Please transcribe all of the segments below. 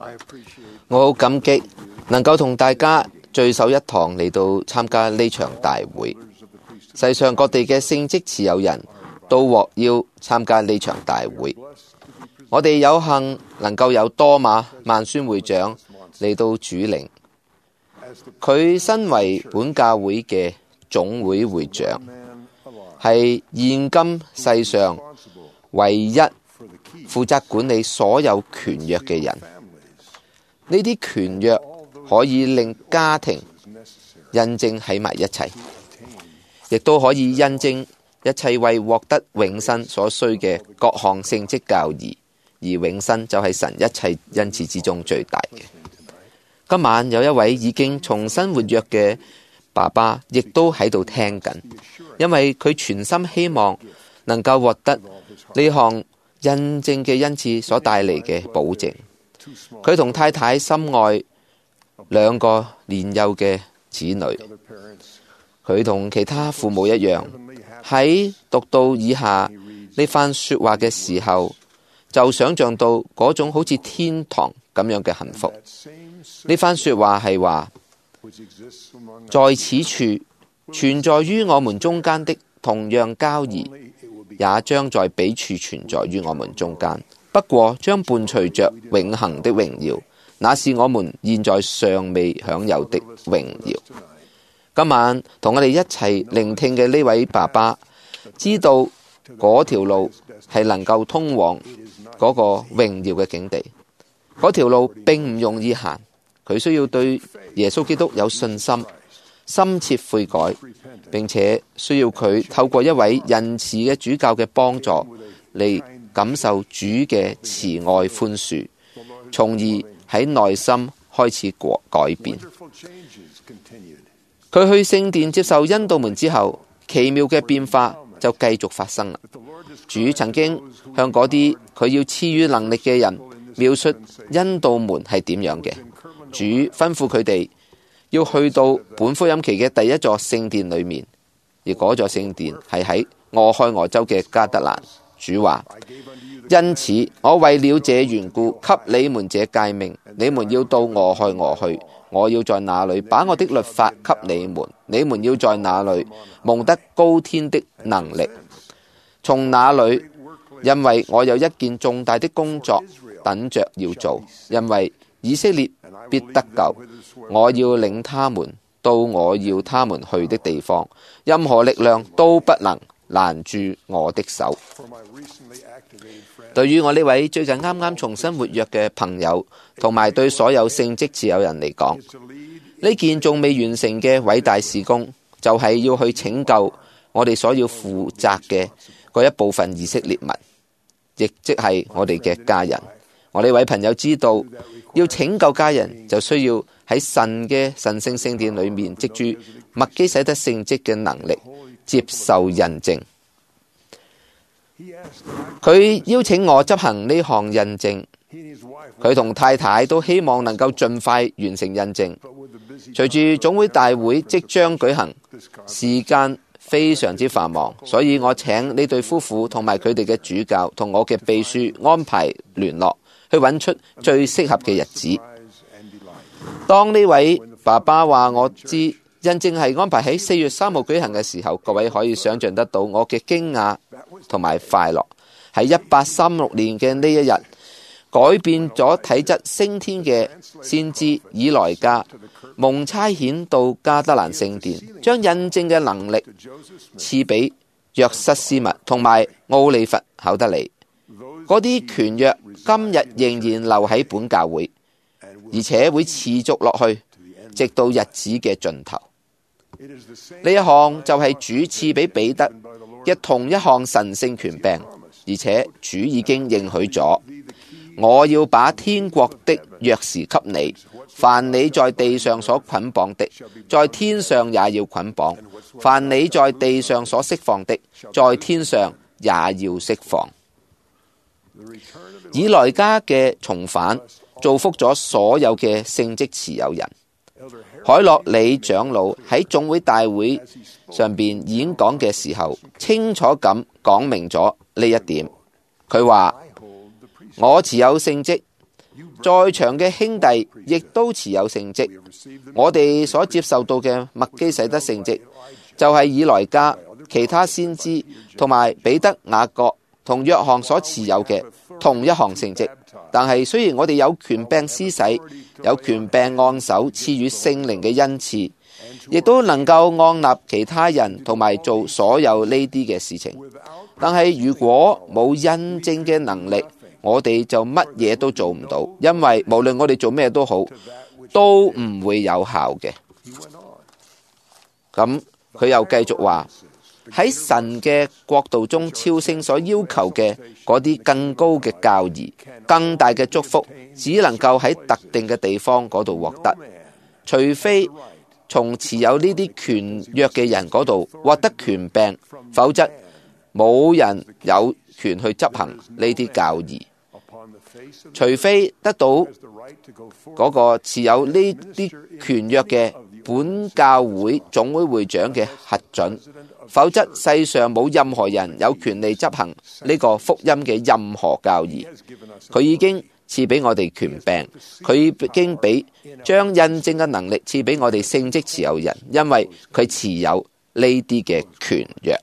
我好感激能夠同大家聚首一堂嚟到參加呢場大會。世上各地嘅聖職持有人都獲邀參加呢場大會。我哋有幸能夠有多馬萬宣會長嚟到主領，佢身為本教會嘅總會會長，係現今世上唯一負責管理所有權約嘅人。呢啲權約可以令家庭印證喺埋一齊，亦都可以印證一切為獲得永生所需嘅各項聖職教義，而永生就係神一切恩賜之中最大嘅。今晚有一位已經重新活躍嘅爸爸，亦都喺度聽緊，因為佢全心希望能夠獲得呢項印證嘅恩賜所帶嚟嘅保證。佢同太太深愛兩個年幼嘅子女，佢同其他父母一樣，喺讀到以下呢番說話嘅時候，就想象到嗰種好似天堂咁樣嘅幸福。呢番說話係話，在此處存在於我們中間的同樣交誼，也將在彼處存在於我們中間，不過將伴隨着永恆的榮耀，那是我們現在尚未享有的榮耀。今晚同我哋一齊聆聽嘅呢位爸爸，知道嗰條路係能夠通往嗰個榮耀嘅境地。嗰條路並唔容易行，佢需要對耶穌基督有信心，深切悔改，並且需要佢透過一位仁慈嘅主教嘅幫助嚟感受主嘅慈愛寬恕，從而喺內心開始改變。佢去聖殿接受恩導門之後，奇妙嘅變化就繼續發生啦。主曾經向嗰啲佢要賜予能力嘅人描述恩導門係點樣嘅。主吩咐佢哋要去到本福音期嘅第一座聖殿裏面，而嗰座聖殿係喺俄亥俄州嘅加德蘭。主話：因此我為了這緣故給你們這誡命，你們要到俄亥俄去，我要在那裏把我的律法給你們，你們要在那裏蒙得高天的能力。從那裏，因為我有一件重大的工作等着要做，因為以色列必得救，我要領他們到我要他們去的地方，任何力量都不能攔住我的手。對於我呢位最近啱啱重新活躍嘅朋友，同埋對所有聖職持有人嚟講，呢件仲未完成嘅偉大事工，就係要去拯救我哋所要負責嘅嗰一部分以色列民，亦即係我哋嘅家人。我呢位朋友知道，要拯救家人，就需要喺神嘅神聖聖殿裏面，藉住麥基洗德聖職嘅能力接受印證。佢邀請我執行呢項印證，佢同太太都希望能夠盡快完成印證。隨住總會大會即將舉行，時間非常之繁忙，所以我請呢對夫婦同埋佢哋嘅主教同我嘅秘書安排聯絡，去揾出最適合嘅日子。當呢位爸爸話我知印證係安排喺4月3號舉行嘅時候，各位可以想象得到我嘅驚訝同埋快樂。喺1836年嘅呢一日，改變咗體質升天嘅先知以萊加蒙差遣到加德蘭聖殿，將印證嘅能力賜俾約瑟斯密同埋奧利弗考德里。嗰啲權約今日仍然留喺本教會，而且會持續落去，直到日子嘅盡頭。呢一項就係主賜俾彼得嘅同一項神聖權柄，而且主已經應許咗，我要把天國的鑰匙給你，凡你在地上所捆綁的，在天上也要捆綁；凡你在地上所釋放的，在天上也要釋放。以萊加嘅重返造福咗所有嘅聖職持有人。海洛里長老喺總會大會上邊演講嘅時候，清楚咁講明咗呢一點。佢話：我持有聖職， 在場嘅兄弟亦都持有聖職。我哋所接受到嘅麥基洗德聖職，就係以萊加、其他先知同埋彼得、雅各同約翰所持有嘅同一項聖職。但係雖然我哋有權柄施洗，有權柄按手賜予聖靈嘅恩賜，亦都能夠按立其他人同埋做所有呢啲嘅事情，但係如果冇印證嘅能力，我哋就乜嘢都做唔到，因為無論我哋做咩都好，都唔會有效嘅。咁佢又繼續話，喺神嘅國度中，超聖所要求嘅嗰啲更高嘅教義、更大嘅祝福，只能夠喺特定嘅地方嗰度獲得，除非從持有呢啲權約嘅人嗰度獲得權柄，否則冇人有權去執行呢啲教義。除非得到嗰個持有呢啲權約嘅本教會總會會長嘅核准，否則世上冇任何人有權利執行呢個福音嘅任何教義。佢已經賜俾我哋權柄，佢已經俾將印證嘅能力賜俾我哋聖職持有人，因為佢持有呢啲嘅權約。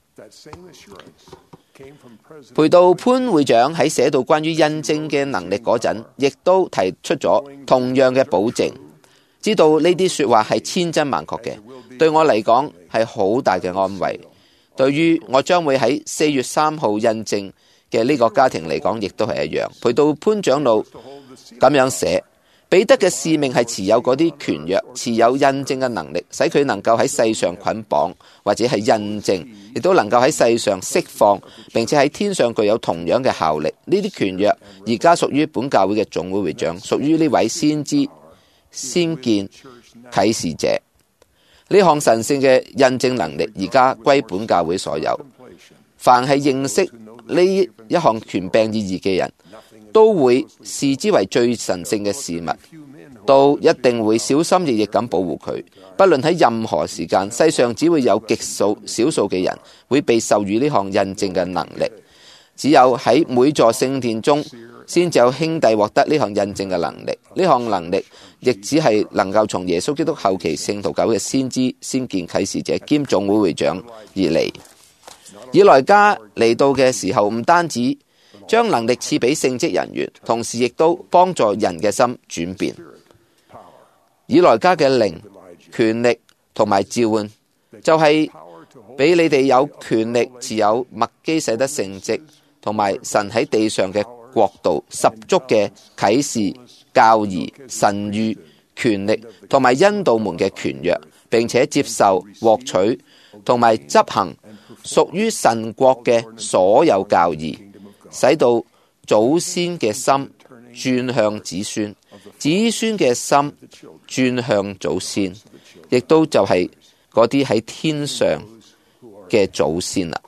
培道潘會長喺寫到關於印證嘅能力嗰陣，亦都提出咗同樣嘅保證，知道呢啲說話係千真萬確嘅，對我嚟講係好大嘅安慰。對於我將會喺4月3號印證嘅呢個家庭嚟講，亦都係一樣。培道潘長老咁樣寫，彼得嘅使命係持有嗰啲權約，持有印證嘅能力，使佢能夠喺世上捆綁或者係印證，亦都能夠喺世上釋放，並且喺天上具有同樣嘅效力。呢啲權約而家屬於本教會嘅總會會長，屬於呢位先知、先見、啟示者。呢項神聖嘅印證能力而家歸本教會所有。凡係認識呢一項權柄意義嘅人，都會視之為最神聖嘅事物，都一定會小心翼翼咁保護佢。不論喺任何時間，世上只會有極少數嘅人會被授予呢項印證嘅能力。只有喺每座聖殿中，先至有兄弟獲得呢項印證嘅能力。呢項能力亦只係能夠從耶穌基督後期聖徒教會嘅先知、先見、啟示者兼總會會長而嚟。以萊加嚟到嘅時候，唔單止將能力賜俾聖職人員，同時亦都幫助人嘅心轉變。以萊加嘅靈、權力同埋召喚，就係俾你哋有權力持有麥基洗德聖職，同埋神喺地上嘅國度十足嘅啟示、教義、神諭、權力同埋恩道門嘅權約，並且接受、獲取同埋執行屬於神國嘅所有教義，使到祖先嘅心轉向子孫，子孫嘅心轉向祖先，亦都就係嗰啲喺天上嘅祖先啦。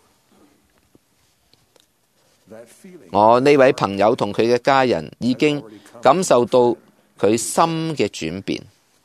我呢位朋友同佢嘅家人已經感受到佢心嘅轉變。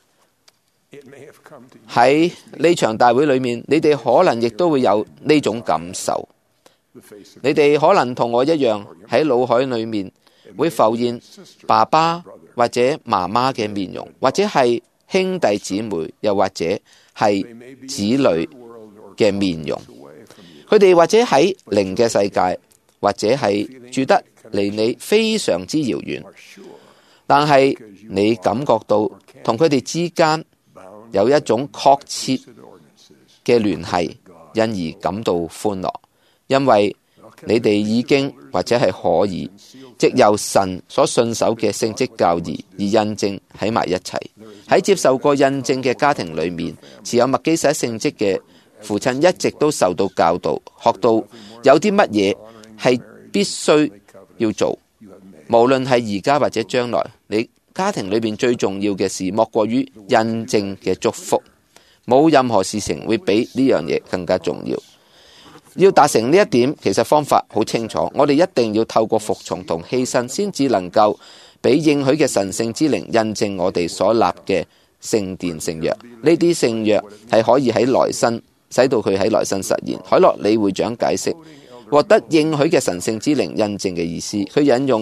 喺呢場大會裏面，你哋可能亦都會有呢種感受。你哋可能同我一樣，喺腦海裏面會浮現爸爸或者媽媽嘅面容，或者係兄弟姊妹，又或者係子女嘅面容。佢哋或者喺靈嘅世界，或者係住得離你非常之遙遠，但係你感覺到同佢哋之間有一種確切嘅聯繫，因而感到歡樂，因為你哋已經或者係可以藉由神所信守嘅聖職教義而印證喺埋一齊。喺接受過印證嘅家庭裏面，持有麥基洗德聖職嘅父親一直都受到教導，學到有啲乜嘢係必須要做，無論係而家或者將來，你家庭裏邊最重要嘅事莫過於印證嘅祝福，冇任何事情會比呢樣嘢更加重要。要達成呢一點，其實方法好清楚，我哋一定要透過服從同犧牲，先至能夠俾應許嘅神聖之靈印證我哋所立嘅聖殿聖約。呢啲聖約係可以喺來生使到佢喺來生實現。海洛李會長解釋獲得應許嘅神聖之靈印證嘅意思，佢引用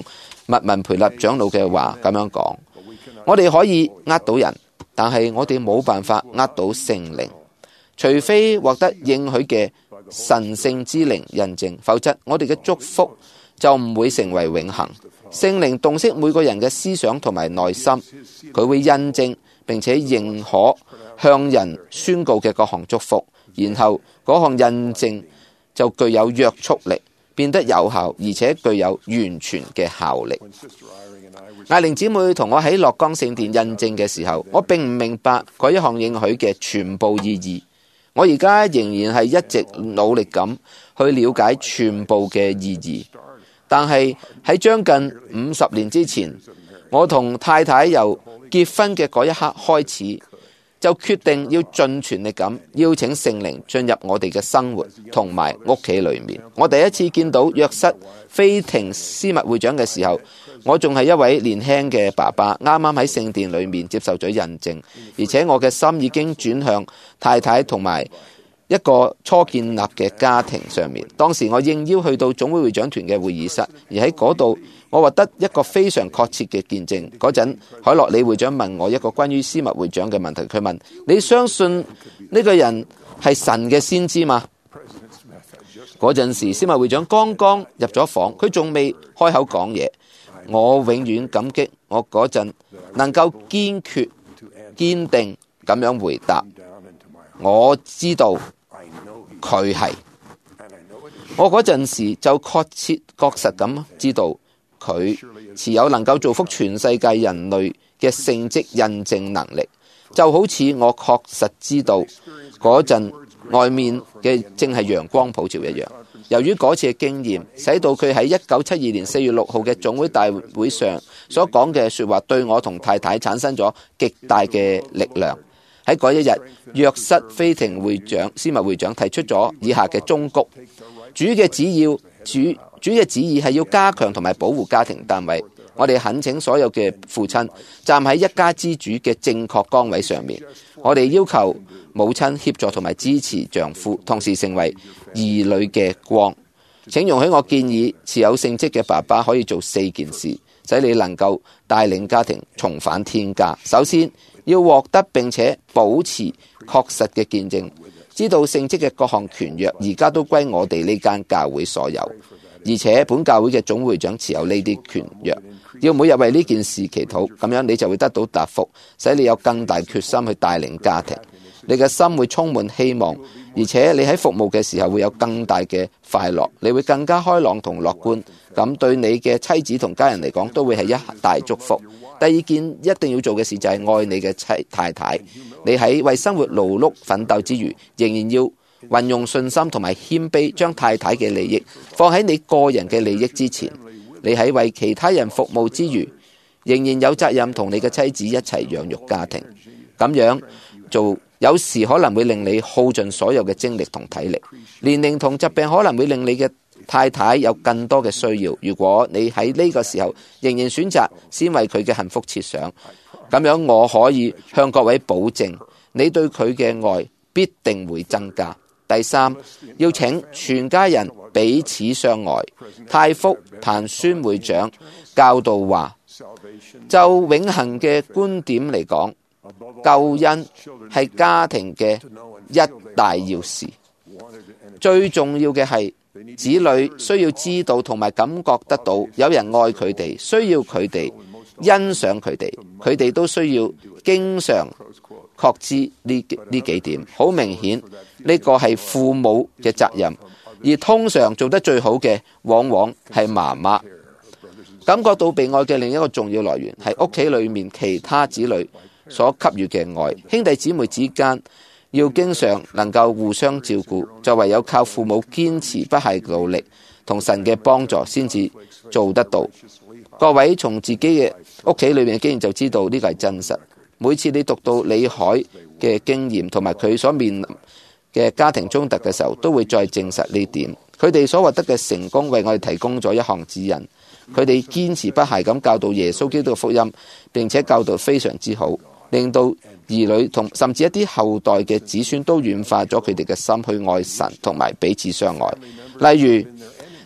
麥文培立長老嘅話咁樣講：我哋可以呃到人，但係我哋冇辦法呃到聖靈，除非獲得應許嘅神聖之靈印證，否則我哋嘅祝福就唔會成為永恆。聖靈洞悉每個人嘅思想同埋內心，佢會印證並且認可向人宣告嘅各項祝福，然後嗰項印證就具有約束力，變得有效，而且具有完全嘅效力。艾玲姊妹同我喺樂岡聖殿印證嘅時候，我並唔明白嗰一項應許嘅全部意義。我而家仍然係一直努力咁去了解全部嘅意義。但係喺將近50年之前，我同太太由結婚嘅嗰一刻開始，就決定要盡全力咁邀請聖靈進入我哋嘅生活同埋屋企裏面。我第一次見到約瑟菲廷斯密會長嘅時候，我仲係一位年輕嘅爸爸，啱啱喺聖殿裏面接受咗印證，而且我嘅心已經轉向太太同埋一個初建立嘅家庭上面。當時我應邀去到總會會長團嘅會議室，而喺嗰度我獲得一個非常確切嘅見證。嗰陣海洛里會長問我一個關於斯密會長嘅問題，佢問：你相信呢個人係神嘅先知嗎？嗰陣時斯密會長剛剛入咗房，佢仲未開口講嘢。我永遠感激我嗰陣能夠堅定咁樣回答，我知道佢係。我嗰陣時就確實咁知道佢持有能夠造福全世界人類嘅聖蹟印證能力，就好似我確實知道嗰陣外面嘅正係陽光普照一樣。由於嗰次嘅經驗，使到佢喺1972年4月6號嘅總會大會上所講嘅說話，對我同太太產生咗極大嘅力量。喺嗰一日，約瑟菲廷斯密會長提出咗以下嘅忠告：主嘅旨意係要加強同埋保護家庭單位。我哋懇請所有嘅父親站喺一家之主嘅正確崗位上面。我哋要求母親協助同埋支持丈夫，同時成為兒女嘅光。請容許我建議，持有聖職嘅爸爸可以做4件事，使你能夠帶領家庭重返天家。首先，要獲得並且保持確實嘅見證，知道聖職嘅各項權約而家都歸我哋呢間教會所有，而且本教會嘅總會長持有呢啲權約。要每日為呢件事祈禱，咁樣你就會得到答覆，使你有更大決心去帶領家庭。你嘅心會充滿希望，而且你喺服務嘅時候會有更大嘅快樂，你會更加開朗同樂觀，咁對你嘅妻子同家人嚟講都會係一大祝福。第二件一定要做嘅事就係愛你嘅太太。你喺為生活勞碌奮鬥之餘，仍然要運用信心同埋謙卑，將太太嘅利益放喺你個人嘅利益之前。你喺為其他人服務之餘，仍然有責任同你嘅妻子一齊養育家庭。咁樣做有時可能會令你耗盡所有嘅精力同體力。年齡同疾病可能會令你嘅太太有更多嘅需要。如果你喺呢個時候仍然選擇先為佢嘅幸福設想，咁樣我可以向各位保證，你對佢嘅愛必定會增加。第三，要請全家人彼此相愛。太福譚孫會長教導話，就永恆嘅觀點嚟講，救恩係家庭嘅一大要事。最重要嘅係，子女需要知道同埋感覺得到有人愛佢哋，需要佢哋，欣賞佢哋，佢哋都需要經常確知呢幾點。好明顯，呢個係父母嘅責任，而通常做得最好嘅往往係媽媽。感覺到被愛嘅另一個重要來源係屋企裏面其他子女所給予嘅愛。兄弟姊妹之間要經常能夠互相照顧，就唯有靠父母堅持不懈努力同神嘅幫助先至做得到。各位從自己嘅屋企裏面嘅經驗就知道呢個係真實。每次你讀到李海嘅經驗同埋佢所面臨嘅家庭衝突嘅時候，都會再證實呢點。佢哋所獲得嘅成功為我哋提供咗一項指引。佢哋堅持不懈咁教導耶穌基督嘅福音，並且教導非常之好，令到兒女同甚至一啲後代嘅子孫都軟化咗佢哋嘅心去愛神同埋彼此相愛。例如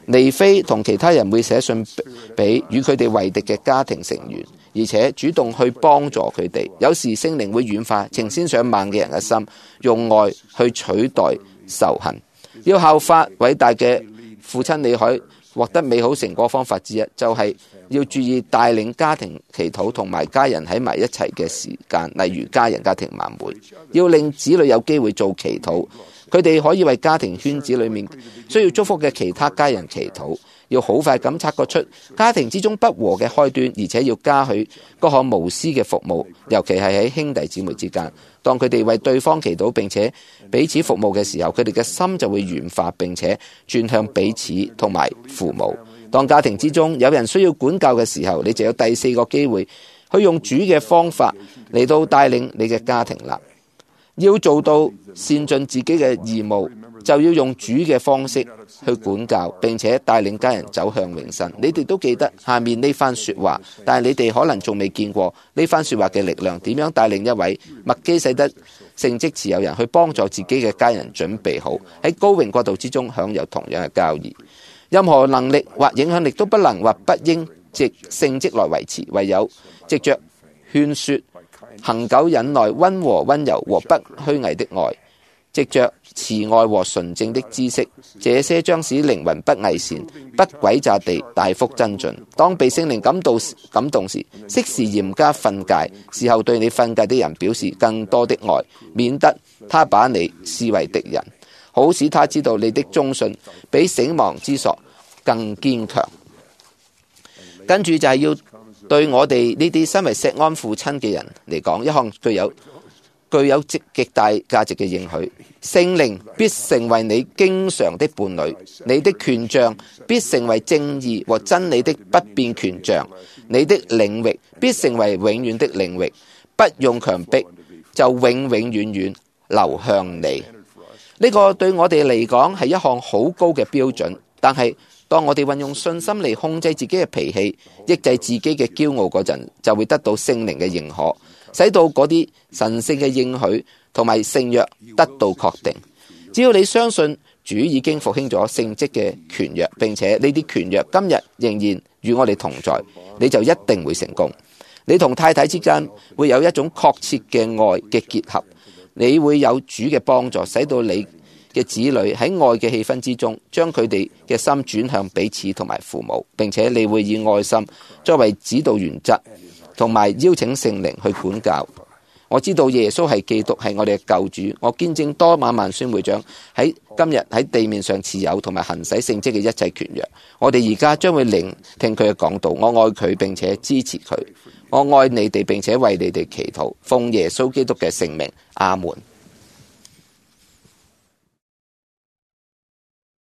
尼非同其他人會寫信俾與佢哋為敵嘅家庭成員，而且主動去幫助佢哋。有時聖靈會軟化情千上萬嘅人嘅心，用愛去取代仇恨。要效法偉大嘅父親李海獲得美好成果方法之一，就係要注意帶領家庭祈禱同埋家人喺埋一齊嘅時間，例如家人家庭晚會，要令子女有機會做祈禱。佢哋可以為家庭圈子裏面需要祝福嘅其他家人祈禱，要好快咁察覺出家庭之中不和嘅開端，而且要嘉許各項無私嘅服務，尤其係喺兄弟姊妹之間。當佢哋為對方祈禱並且彼此服務嘅時候，佢哋嘅心就會軟化，並且轉向彼此同埋父母。當家庭之中有人需要管教嘅時候，你就有第四個機會去用主嘅方法嚟到帶領你嘅家庭啦。要做到善盡自己嘅義務，就要用主嘅方式去管教，並且帶領家人走向永生。你哋都記得下面呢番說話，但係你哋可能仲未見過呢番說話嘅力量，點樣帶領一位麥基洗德聖職持有人去幫助自己嘅家人準備好喺高榮國度之中享有同樣嘅交易。任何能力或影響力都不能或不應藉聖職來維持，唯有藉着勸說、恆久忍耐、溫和溫柔和不虛偽的愛，藉着慈愛和純正的知識，這些將使靈魂不偽善、不詭詐地大幅增進。當被聖靈感動時，適時嚴加訓誡，事後對你訓誡的人表示更多的愛，免得他把你視為敵人，好使他知道你的忠信比死亡之索更堅強。跟住就係要對我哋呢啲身為錫安父親嘅人嚟講，一項具有極大價值嘅應許。聖靈必成為你經常的伴侶，你的權杖必成為正義和真理的不變權杖，你的領域必成為永遠的領域，不用強迫，就永永遠遠流向你。呢個對我哋嚟講係一項好高嘅標準，但係當我哋運用信心嚟控制自己嘅脾氣，抑制自己嘅驕傲嗰陣，就會得到聖靈嘅認可，使到嗰啲神聖嘅應許同埋聖約得到確定。只要你相信主已經復興咗聖職嘅權約，並且呢啲權約今日仍然與我哋同在，你就一定會成功。你同太太之間會有一種確切嘅愛嘅結合，你會有主嘅幫助，使到你嘅子女喺愛嘅氣氛之中，將佢哋嘅心轉向彼此同埋父母，並且你會以愛心作為指導原則，同埋邀請聖靈去管教。我知道耶穌係基督，係我哋嘅救主。我見證多馬萬宣會長喺今日喺地面上持有同埋行使聖職嘅一切權約。我哋而家將會聆聽佢嘅講道。我愛佢並且支持佢。我愛你哋並且為你哋祈禱，奉耶穌基督嘅聖名，阿門。